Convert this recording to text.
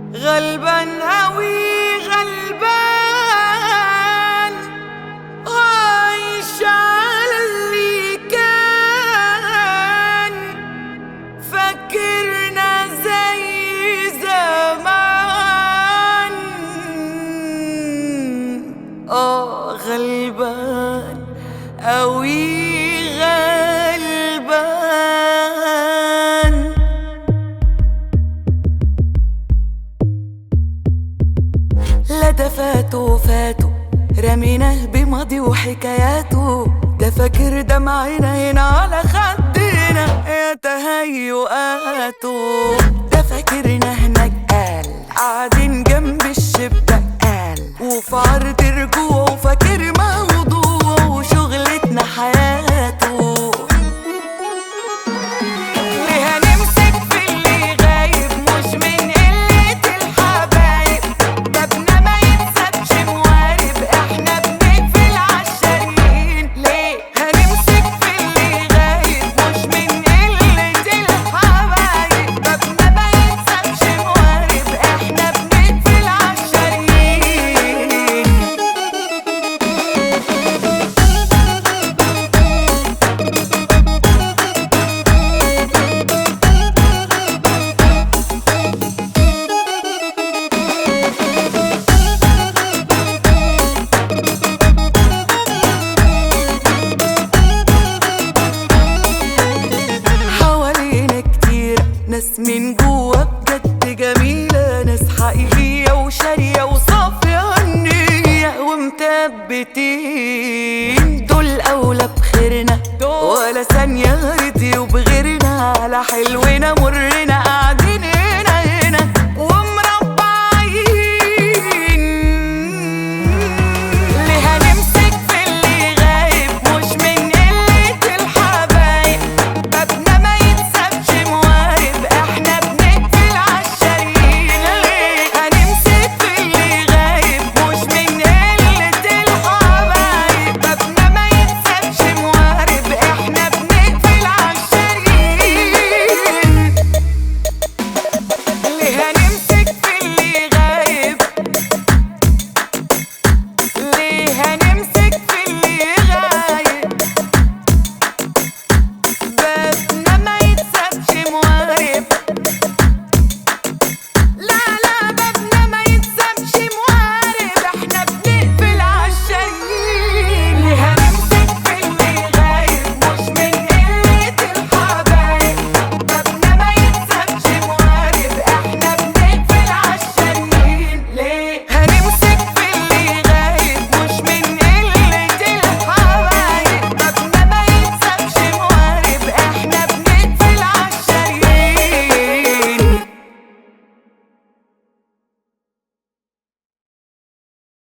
غلبان أوي غلبان، عايش على اللي كان، فاكرنا زي زمان. غلبان أوي غلبان. لا ده فاتوا رميناه بماضي وحكاياته، ده فاكر دمعنا هنا على خدنا يا تهيؤاته، ده فاكرنا هناك قاعدين جنب الشباك وفي عرض رجوعه فاكر موضوعه وشغلتنا حياته. ليه هنمسك في اللي غايب مش من قلة الحبايب، بابنا ما يتسابش موارب، احنا بنقفل عالشاريين. ليه هنمسك في اللي غايب مش من قلة الحبايب، بابنا ما يتسابش موارب، احنا بنقفل عالشاريين. حوالينا كتير ناس من جوا بجد جميلة، ناس حقيقية وشارية وصافية النية ومثبتين، دول أولى بخيرنا ولا ثانية رضيوا بغيرنا، على حلونا مر